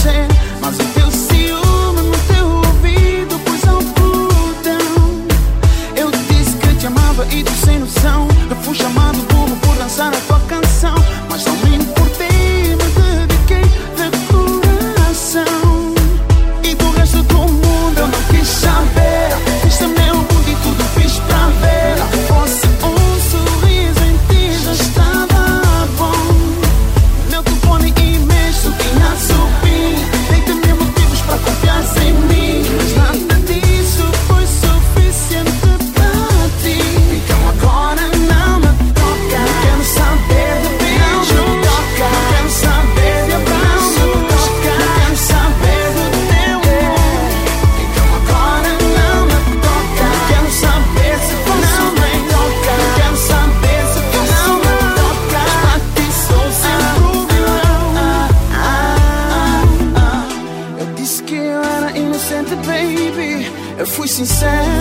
você, mas o teu ciúme no teu ouvido pôs algodão. Eu disse que te amava e tu sem noção. Eu fui chamado burro por dançar a tua canção, mas não me importei, me dediquei de coração. E do resto do mundo eu não quis saber. Fiz o meu mundo e tudo fiz pra ver. Se fosse um sorriso em ti já estava bom. Meu telefone e e-mails tinha subido. Dei-te mil motivos para confiar em mim, mas nada disso foi suficiente para ti. Então agora não me toca. Não quero saber de beijo, não me toca. Não quero saber de abraço, não me toca. Não quero saber do teu amor. Então agora não me toca. Não quero saber se fosse não me toca. Não quero saber se fosse não me toca. Para ti sou sempre o vilão. Eu disse que eu era inocente, baby. Eu fui sincero.